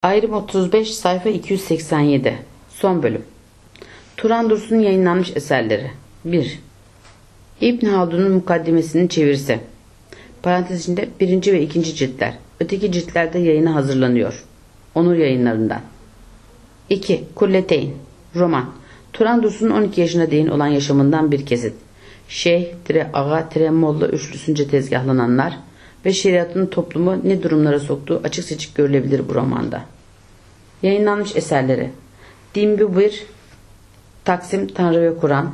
Ayrım 35 sayfa 287 Son bölüm. Turan Dursun'un yayınlanmış eserleri. 1. İbn Haldun'un mukaddimesinin çevirisi. Parantez içinde 1. ve 2. ciltler. Öteki ciltlerde yayına hazırlanıyor. Onur Yayınlarından. 2. Kulleteyn. Roman. Turan Dursun'un 12 yaşına değin olan yaşamından bir kesit. Şeyh-Ağa-Molla üçlüsünce tezgahlananlar ve şeriatın toplumu ne durumlara soktuğu açık seçik görülebilir bu romanda. Yayınlanmış eserleri. Din bu 1 Taksim Tanrı ve Kur'an.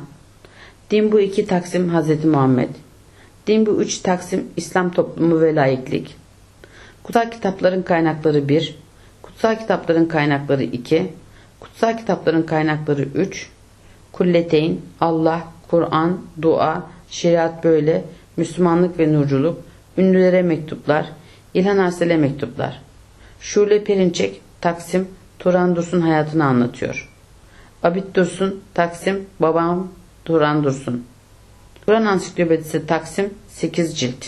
Din bu 2 Taksim Hazreti Muhammed. Din bu 3 Taksim İslam toplumu ve laiklik. Kutsal kitapların kaynakları 1. Kutsal kitapların kaynakları 2. Kutsal kitapların kaynakları 3. Kulleteyn, Allah, Kur'an, dua, şeriat böyle, Müslümanlık ve nurculuk, ünlülere mektuplar, İlhan Arsel'e mektuplar. Şule Perinçek, Taksim, Turan Dursun hayatını anlatıyor. Abid Dursun, Taksim, Babam Turan Dursun. Kur'an Ansiklopedisi Taksim, 8 cilt.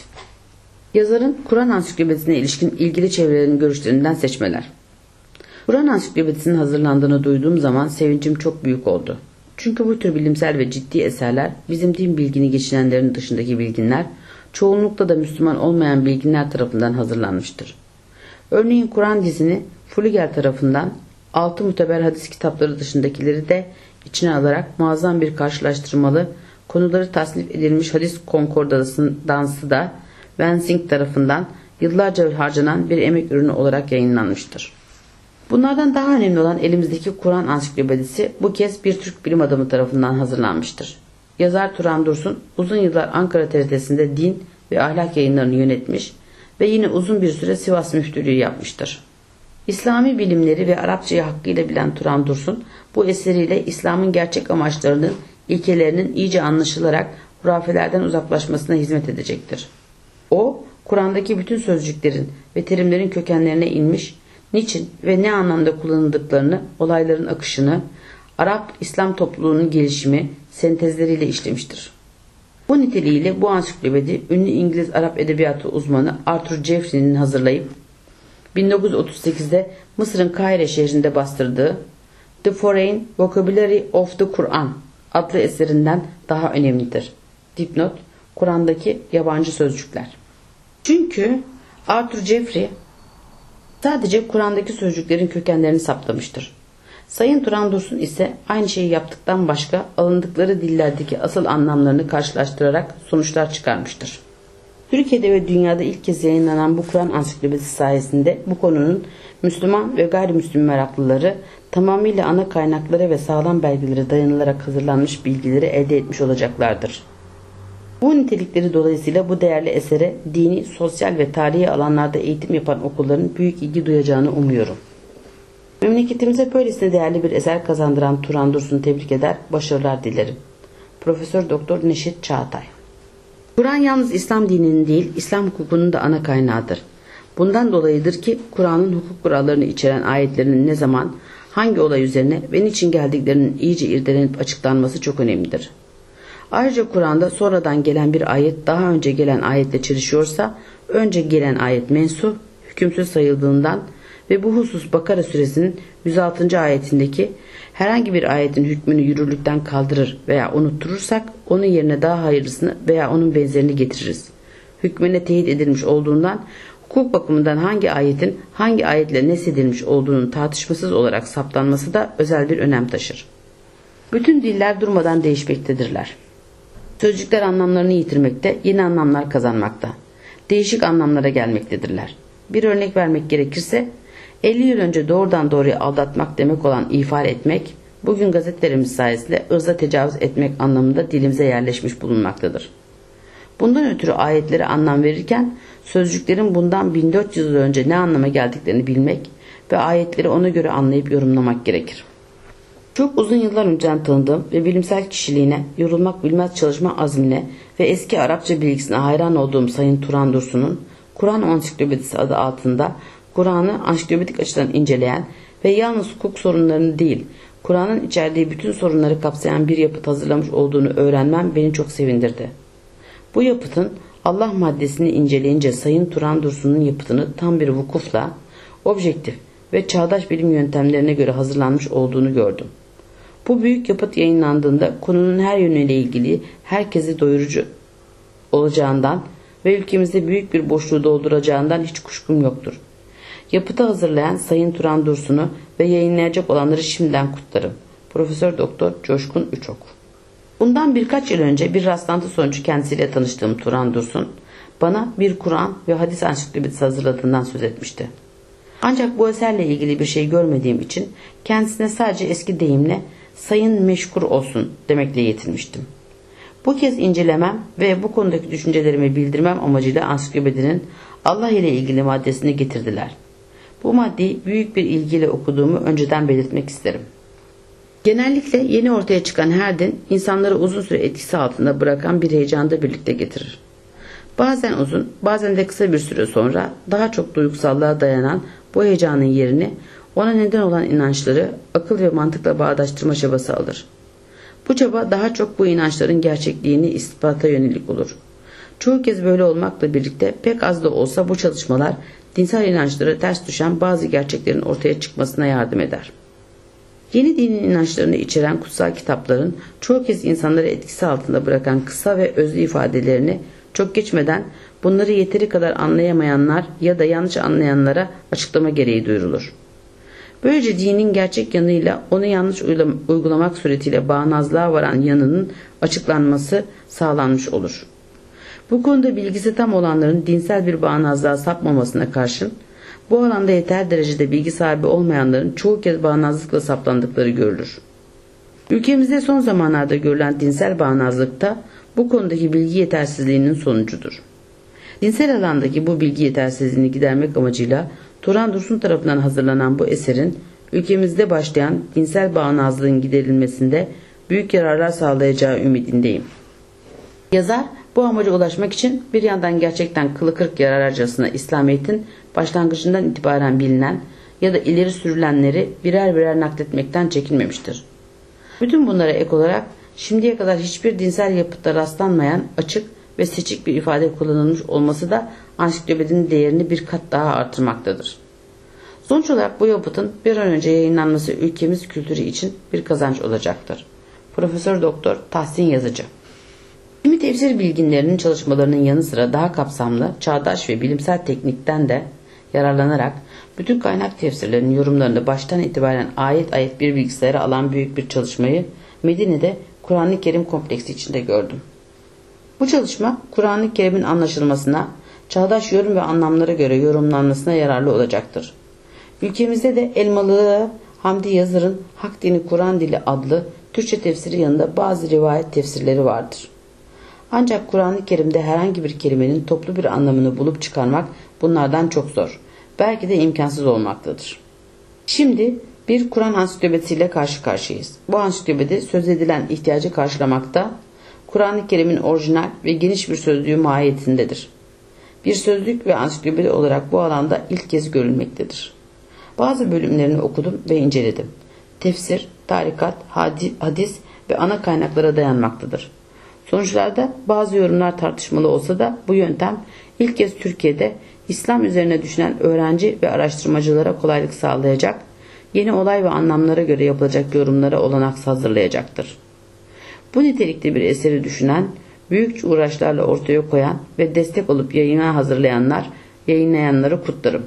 Yazarın Kur'an Ansiklopedisine ilişkin ilgili çevrelerin görüşlerinden seçmeler. Kur'an Ansiklopedisinin hazırlandığını duyduğum zaman sevincim çok büyük oldu. Çünkü bu tür bilimsel ve ciddi eserler bizim din bilgini geçinenlerin dışındaki bilginler, çoğunlukla da Müslüman olmayan bilginler tarafından hazırlanmıştır. Örneğin Kur'an dizini Fluger tarafından 6 muteber hadis kitapları dışındakileri de içine alarak muazzam bir karşılaştırmalı, konuları tasnif edilmiş hadis konkordansı da Wensing tarafından yıllarca harcanan bir emek ürünü olarak yayınlanmıştır. Bunlardan daha önemli olan elimizdeki Kur'an Ansiklopedisi bu kez bir Türk bilim adamı tarafından hazırlanmıştır. Yazar Turan Dursun uzun yıllar Ankara TRT'sinde din ve ahlak yayınlarını yönetmiş ve yine uzun bir süre Sivas müftülüğü yapmıştır. İslami bilimleri ve Arapçayı hakkıyla bilen Turan Dursun bu eseriyle İslam'ın gerçek amaçlarının, ilkelerinin iyice anlaşılarak hurafelerden uzaklaşmasına hizmet edecektir. O, Kur'an'daki bütün sözcüklerin ve terimlerin kökenlerine inmiş, niçin ve ne anlamda kullanıldıklarını, olayların akışını, Arap-İslam topluluğunun gelişimi, sentezleriyle işlemiştir. Bu niteliğiyle bu ansiklopedi ünlü İngiliz Arap edebiyatı uzmanı Arthur Jeffrey'nin hazırlayıp 1938'de Mısır'ın Kahire şehrinde bastırdığı The Foreign Vocabulary of the Quran adlı eserinden daha önemlidir. Dipnot: Kur'an'daki yabancı sözcükler. Çünkü Arthur Jeffrey sadece Kur'an'daki sözcüklerin kökenlerini saptamıştır. Sayın Turan Dursun ise aynı şeyi yaptıktan başka alındıkları dillerdeki asıl anlamlarını karşılaştırarak sonuçlar çıkarmıştır. Türkiye'de ve dünyada ilk kez yayınlanan bu Kur'an Ansiklopedisi sayesinde bu konunun Müslüman ve gayrimüslim meraklıları tamamıyla ana kaynaklara ve sağlam belgelere dayanılarak hazırlanmış bilgileri elde etmiş olacaklardır. Bu nitelikleri dolayısıyla bu değerli esere dini, sosyal ve tarihi alanlarda eğitim yapan okulların büyük ilgi duyacağını umuyorum. Memleketimize böylesine değerli bir eser kazandıran Turan Dursun'u tebrik eder, başarılar dilerim. Profesör Doktor Neşet Çağatay. Kur'an yalnız İslam dininin değil, İslam hukukunun da ana kaynağıdır. Bundan dolayıdır ki Kur'an'ın hukuk kurallarını içeren ayetlerinin ne zaman, hangi olay üzerine ve niçin geldiklerinin iyice irdelenip açıklanması çok önemlidir. Ayrıca Kur'an'da sonradan gelen bir ayet daha önce gelen ayetle çelişiyorsa, önce gelen ayet mensuh, hükümsüz sayıldığından ve bu husus Bakara suresinin 106. ayetindeki herhangi bir ayetin hükmünü yürürlükten kaldırır veya unutturursak onun yerine daha hayırlısını veya onun benzerini getiririz. Hükmüne teyit edilmiş olduğundan hukuk bakımından hangi ayetin hangi ayetle nesedilmiş olduğunun tartışmasız olarak saptanması da özel bir önem taşır. Bütün diller durmadan değişmektedirler. Sözcükler anlamlarını yitirmekte, yeni anlamlar kazanmakta. Değişik anlamlara gelmektedirler. Bir örnek vermek gerekirse 50 yıl önce doğrudan doğruya aldatmak demek olan ifade etmek, bugün gazetelerimiz sayesinde ırza tecavüz etmek anlamında dilimize yerleşmiş bulunmaktadır. Bundan ötürü ayetlere anlam verirken sözcüklerin bundan 1400 yıl önce ne anlama geldiklerini bilmek ve ayetleri ona göre anlayıp yorumlamak gerekir. Çok uzun yıllar önceden tanıdığım ve bilimsel kişiliğine, yorulmak bilmez çalışma azmine ve eski Arapça bilgisine hayran olduğum Sayın Turan Dursun'un Kur'an Ansiklopedisi adı altında Kur'an'ı ansiklopedik açıdan inceleyen ve yalnız hukuk sorunlarını değil, Kur'an'ın içerdiği bütün sorunları kapsayan bir yapıt hazırlamış olduğunu öğrenmem beni çok sevindirdi. Bu yapıtın Allah maddesini inceleyince Sayın Turan Dursun'un yapıtını tam bir vukufla, objektif ve çağdaş bilim yöntemlerine göre hazırlanmış olduğunu gördüm. Bu büyük yapıt yayınlandığında konunun her yönüyle ilgili herkesi doyurucu olacağından ve ülkemizde büyük bir boşluğu dolduracağından hiç kuşkum yoktur. Yapıtı hazırlayan Sayın Turan Dursun'u ve yayınlayacak olanları şimdiden kutlarım. Profesör Doktor Coşkun Üçok. Bundan birkaç yıl önce bir rastlantı sonucu kendisiyle tanıştığım Turan Dursun, bana bir Kur'an ve hadis ansiklopedisi hazırladığından söz etmişti. Ancak bu eserle ilgili bir şey görmediğim için kendisine sadece eski deyimle sayın meşkur olsun demekle yetinmiştim. Bu kez incelemem ve bu konudaki düşüncelerimi bildirmem amacıyla ansiklopedinin Allah ile ilgili maddesini getirdiler. Bu maddeyi büyük bir ilgiyle okuduğumu önceden belirtmek isterim. Genellikle yeni ortaya çıkan her din insanları uzun süre etkisi altında bırakan bir heyecanı da birlikte getirir. Bazen uzun, bazen de kısa bir süre sonra daha çok duygusallığa dayanan bu heyecanın yerini ona neden olan inançları akıl ve mantıkla bağdaştırma çabası alır. Bu çaba daha çok bu inançların gerçekliğini ispata yönelik olur. Çoğu kez böyle olmakla birlikte pek az da olsa bu çalışmalar dinsel inançlara ters düşen bazı gerçeklerin ortaya çıkmasına yardım eder. Yeni dinin inançlarını içeren kutsal kitapların çoğu kez insanları etkisi altında bırakan kısa ve özlü ifadelerini çok geçmeden bunları yeteri kadar anlayamayanlar ya da yanlış anlayanlara açıklama gereği duyurulur. Böylece dinin gerçek yanıyla onu yanlış uygulamak suretiyle bağnazlığa varan yanının açıklanması sağlanmış olur. Bu konuda bilgisi tam olanların dinsel bir bağnazlığa sapmamasına karşın bu alanda yeter derecede bilgi sahibi olmayanların çoğu kez bağnazlıkla saplandıkları görülür. Ülkemizde son zamanlarda görülen dinsel bağnazlıkta bu konudaki bilgi yetersizliğinin sonucudur. Dinsel alandaki bu bilgi yetersizliğini gidermek amacıyla Turan Dursun tarafından hazırlanan bu eserin ülkemizde başlayan dinsel bağnazlığın giderilmesinde büyük yararlar sağlayacağı ümidindeyim. Yazar bu amaca ulaşmak için bir yandan gerçekten kılı kırk yararcasına İslamiyet'in başlangıcından itibaren bilinen ya da ileri sürülenleri birer birer nakletmekten çekinmemiştir. Bütün bunlara ek olarak şimdiye kadar hiçbir dinsel yapıtta rastlanmayan açık ve seçik bir ifade kullanılmış olması da ansiklopedinin değerini bir kat daha artırmaktadır. Sonuç olarak bu yapıtın bir an önce yayınlanması ülkemiz kültürü için bir kazanç olacaktır. Profesör Doktor Tahsin Yazıcı. İlmi tefsir bilginlerinin çalışmalarının yanı sıra daha kapsamlı, çağdaş ve bilimsel teknikten de yararlanarak bütün kaynak tefsirlerinin yorumlarını baştan itibaren ayet ayet bir bilgisayara alan büyük bir çalışmayı Medine'de Kur'an-ı Kerim kompleksi içinde gördüm. Bu çalışma Kur'an-ı Kerim'in anlaşılmasına, çağdaş yorum ve anlamlara göre yorumlanmasına yararlı olacaktır. Ülkemizde de Elmalı Hamdi Yazır'ın Hak Dini Kur'an Dili adlı Türkçe tefsiri yanında bazı rivayet tefsirleri vardır. Ancak Kur'an-ı Kerim'de herhangi bir kelimenin toplu bir anlamını bulup çıkarmak bunlardan çok zor, belki de imkansız olmaktadır. Şimdi bir Kur'an ansiklopedisiyle karşı karşıyayız. Bu ansiklopedi söz edilen ihtiyacı karşılamakta, Kur'an-ı Kerim'in orijinal ve geniş bir sözlüğü mahiyetindedir. Bir sözlük ve ansiklopedi olarak bu alanda ilk kez görülmektedir. Bazı bölümlerini okudum ve inceledim. Tefsir, tarikat, hadis ve ana kaynaklara dayanmaktadır. Sonuçlarda bazı yorumlar tartışmalı olsa da bu yöntem ilk kez Türkiye'de İslam üzerine düşünen öğrenci ve araştırmacılara kolaylık sağlayacak, yeni olay ve anlamlara göre yapılacak yorumlara olanak hazırlayacaktır. Bu nitelikte bir eseri düşünen, büyük uğraşlarla ortaya koyan ve destek olup yayına hazırlayanlar, yayınlayanları kutlarım.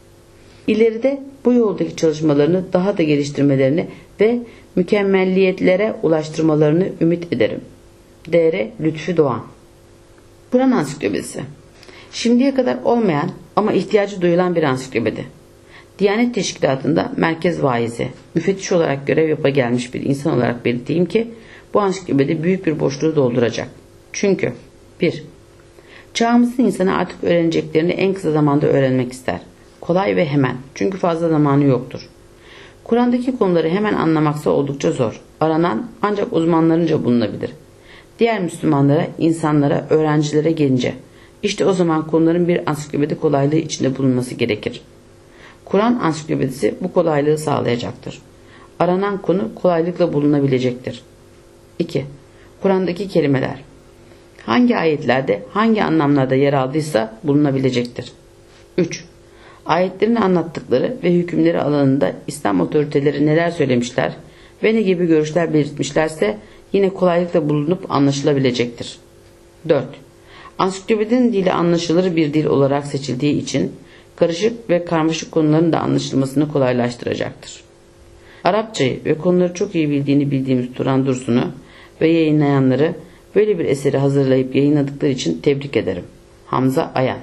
İleride bu yoldaki çalışmalarını daha da geliştirmelerini ve mükemmelliyetlere ulaştırmalarını ümit ederim. D.R. Lütfü Doğan. Kur'an Ansiklopedisi. Şimdiye kadar olmayan ama ihtiyacı duyulan bir ansiklopedi. Diyanet Teşkilatı'nda merkez vaizi, müfettiş olarak görev yapa gelmiş bir insan olarak belirteyim ki bu ansiklopedi büyük bir boşluğu dolduracak. Çünkü 1. Çağımızın insanı artık öğreneceklerini en kısa zamanda öğrenmek ister. Kolay ve hemen. Çünkü fazla zamanı yoktur. Kur'an'daki konuları hemen anlamaksa oldukça zor. Aranan ancak uzmanlarınca bulunabilir. Diğer Müslümanlara, insanlara, öğrencilere gelince işte o zaman konuların bir ansiklopedi kolaylığı içinde bulunması gerekir. Kur'an ansiklopedisi bu kolaylığı sağlayacaktır. Aranan konu kolaylıkla bulunabilecektir. 2. Kur'an'daki kelimeler hangi ayetlerde, hangi anlamlarda yer aldıysa bulunabilecektir. 3. Ayetlerin anlattıkları ve hükümleri alanında İslam otoriteleri neler söylemişler ve ne gibi görüşler belirtmişlerse yine kolaylıkla bulunup anlaşılabilecektir. 4. Ansiklopedinin dili anlaşılır bir dil olarak seçildiği için karışık ve karmaşık konuların da anlaşılmasını kolaylaştıracaktır. Arapçayı ve konuları çok iyi bildiğimiz Turan Dursun'u ve yayınlayanları böyle bir eseri hazırlayıp yayınladıkları için tebrik ederim. Hamza Ayan.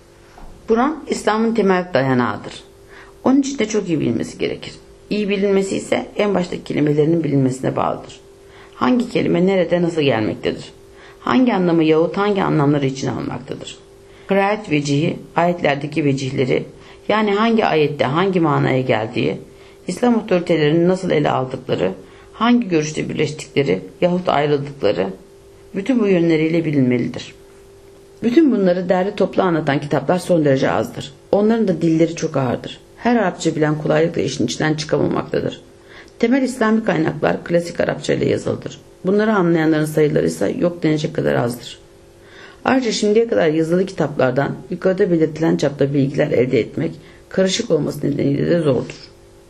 Kur'an, İslam'ın temel dayanağıdır. Onun için de çok iyi bilinmesi gerekir. İyi bilinmesi ise en baştaki kelimelerinin bilinmesine bağlıdır. Hangi kelime nerede nasıl gelmektedir? Hangi anlamı yahut hangi anlamları içine almaktadır? Kıraat vecihi, ayetlerdeki vecihleri, yani hangi ayette hangi manaya geldiği, İslam otoritelerinin nasıl ele aldıkları, hangi görüşte birleştikleri yahut ayrıldıkları, bütün bu yönleriyle bilinmelidir. Bütün bunları derli toplu anlatan kitaplar son derece azdır. Onların da dilleri çok ağırdır. Her Arapça bilen kolaylıkla işin içinden çıkamamaktadır. Temel İslami kaynaklar klasik Arapça ile yazılıdır. Bunları anlayanların sayıları ise yok denecek kadar azdır. Ayrıca şimdiye kadar yazılı kitaplardan yukarıda belirtilen çapta bilgiler elde etmek karışık olması nedeniyle de zordur.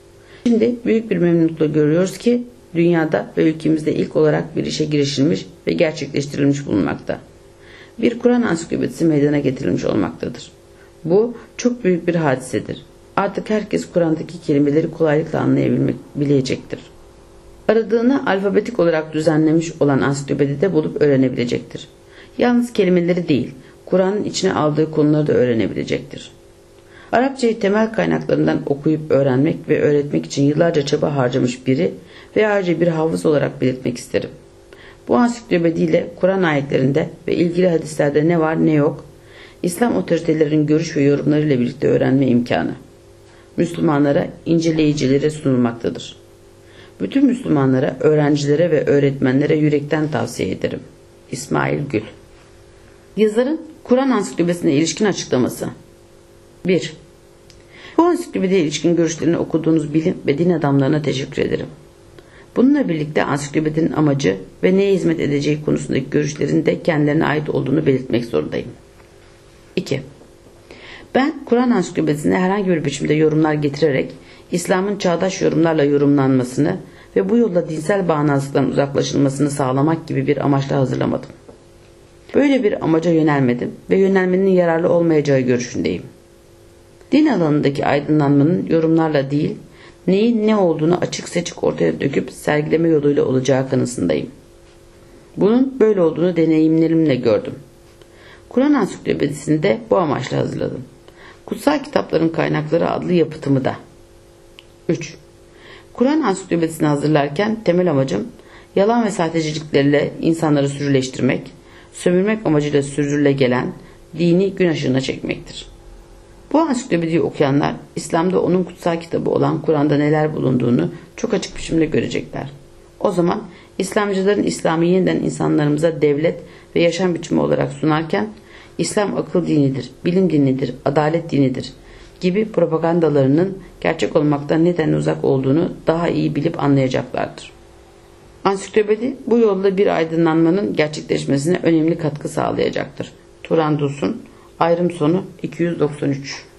Şimdi büyük bir memnunlukla görüyoruz ki dünyada ve ülkemizde ilk olarak bir işe girişilmiş ve gerçekleştirilmiş bulunmakta. Bir Kur'an ansiklopedisi meydana getirilmiş olmaktadır. Bu çok büyük bir hadisedir. Artık herkes Kur'an'daki kelimeleri kolaylıkla anlayabilecektir. Aradığını alfabetik olarak düzenlemiş olan ansiklopedide bulup öğrenebilecektir. Yalnız kelimeleri değil, Kur'an'ın içine aldığı konuları da öğrenebilecektir. Arapçayı temel kaynaklarından okuyup öğrenmek ve öğretmek için yıllarca çaba harcamış biri ve ayrıca bir hafız olarak belirtmek isterim. Bu ansiklopediyle Kur'an ayetlerinde ve ilgili hadislerde ne var ne yok, İslam otoritelerinin görüş ve yorumlarıyla birlikte öğrenme imkanı Müslümanlara, inceleyicilere sunulmaktadır. Bütün Müslümanlara, öğrencilere ve öğretmenlere yürekten tavsiye ederim. İsmail Gül. Yazarın Kur'an ansiklopedisine ilişkin açıklaması. 1. Bu ansiklopediye ilişkin görüşlerini okuduğunuz bilim ve din adamlarına teşekkür ederim. Bununla birlikte ansiklopedinin amacı ve neye hizmet edeceği konusundaki görüşlerin de kendilerine ait olduğunu belirtmek zorundayım. 2. Ben Kur'an ansiklopedisine herhangi bir biçimde yorumlar getirerek İslam'ın çağdaş yorumlarla yorumlanmasını ve bu yolla dinsel bağnazlıktan uzaklaşılmasını sağlamak gibi bir amaçla hazırlamadım. Böyle bir amaca yönelmedim ve yönelmenin yararlı olmayacağı görüşündeyim. Din alanındaki aydınlanmanın yorumlarla değil, neyin ne olduğunu açık seçik ortaya döküp sergileme yoluyla olacağı kanısındayım. Bunun böyle olduğunu deneyimlerimle gördüm. Kur'an ansiklopedisini de bu amaçla hazırladım. Kutsal Kitapların Kaynakları adlı yapıtımı da. 3. Kur'an ansiklopedisini hazırlarken temel amacım yalan ve sahtecilikleriyle insanları sürüleştirmek, sömürmek amacıyla sürdürülegelen dini gün ışığına çekmektir. Bu ansiklopediyi okuyanlar İslam'da onun kutsal kitabı olan Kur'an'da neler bulunduğunu çok açık biçimde görecekler. O zaman İslamcıların İslam'ı yeniden insanlarımıza devlet ve yaşam biçimi olarak sunarken İslam akıl dinidir, bilim dinidir, adalet dinidir gibi propagandalarının gerçek olmaktan neden uzak olduğunu daha iyi bilip anlayacaklardır. Ansiklopedi bu yolda bir aydınlanmanın gerçekleşmesine önemli katkı sağlayacaktır. Turan Dursun, ayrım sonu 293.